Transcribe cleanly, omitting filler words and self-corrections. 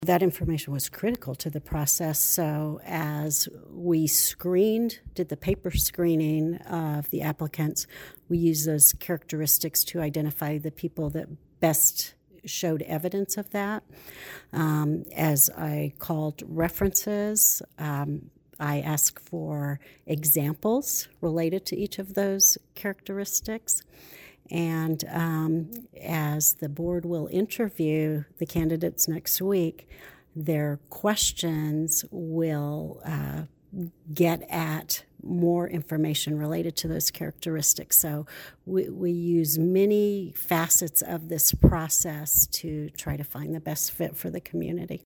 That information was critical to the process, so as we did the paper screening of the applicants, we used those characteristics to identify the people that best showed evidence of that. As I called references, I asked for examples related to each of those characteristics. And as the board will interview the candidates next week, their questions will get at more information related to those characteristics. So we use many facets of this process to try to find the best fit for the community.